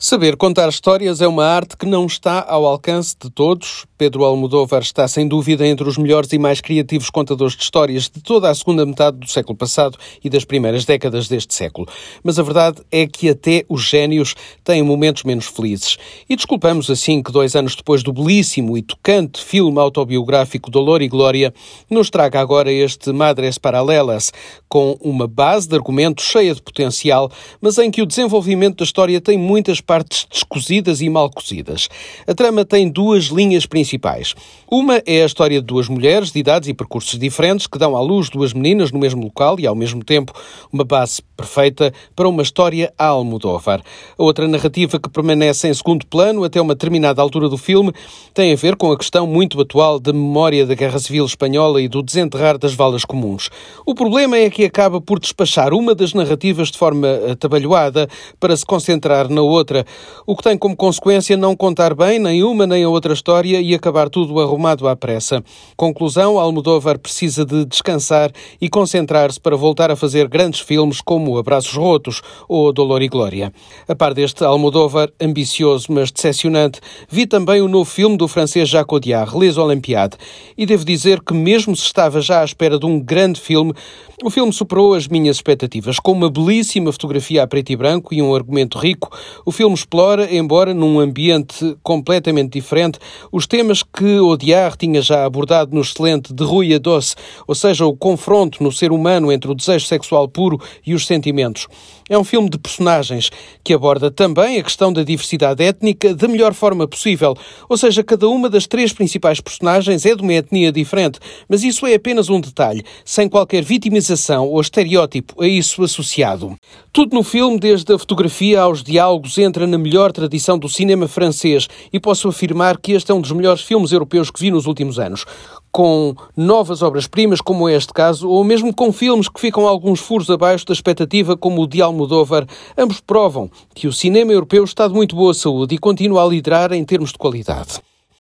Saber contar histórias é uma arte que não está ao alcance de todos. Pedro Almodóvar está, sem dúvida, entre os melhores e mais criativos contadores de histórias de toda a segunda metade do século passado e das primeiras décadas deste século. Mas a verdade é que até os génios têm momentos menos felizes. E desculpamos assim que 2 anos depois do belíssimo e tocante filme autobiográfico Dolor e Glória, nos traga agora este Madres Paralelas, com uma base de argumento cheia de potencial, mas em que o desenvolvimento da história tem muitas partes descozidas e mal cozidas. A trama tem 2 linhas principais. Uma é a história de 2 mulheres de idades e percursos diferentes que dão à luz 2 meninas no mesmo local e, ao mesmo tempo, uma base perfeita para uma história à Almodóvar. A outra narrativa que permanece em segundo plano até uma determinada altura do filme tem a ver com a questão muito atual da memória da Guerra Civil Espanhola e do desenterrar das valas comuns. O problema é que acaba por despachar uma das narrativas de forma atabalhoada para se concentrar na outra, o que tem como consequência não contar bem nem uma nem a outra história e acabar tudo arrumado à pressa. Conclusão, Almodóvar precisa de descansar e concentrar-se para voltar a fazer grandes filmes como Abraços Rotos ou Dolor e Glória. A par deste Almodóvar ambicioso, mas decepcionante, vi também o novo filme do francês Jacques Audiard, Les Olympiades, e devo dizer que mesmo se estava já à espera de um grande filme, o filme superou as minhas expectativas. Com uma belíssima fotografia a preto e branco e um argumento rico, o filme explora, embora num ambiente completamente diferente, os temas que Audiard tinha já abordado no excelente De Rue à Dos, ou seja, o confronto no ser humano entre o desejo sexual puro e os sentimentos. É um filme de personagens que aborda também a questão da diversidade étnica da melhor forma possível, ou seja, cada uma das 3 principais personagens é de uma etnia diferente, mas isso é apenas um detalhe, sem qualquer vitimização ou estereótipo a isso associado. Tudo no filme, desde a fotografia aos diálogos, entra na melhor tradição do cinema francês e posso afirmar que este é um dos melhores filmes europeus que vi nos últimos anos. Com novas obras-primas, como é este caso, ou mesmo com filmes que ficam alguns furos abaixo da expectativa, como o de Almodóvar, ambos provam que o cinema europeu está de muito boa saúde e continua a liderar em termos de qualidade.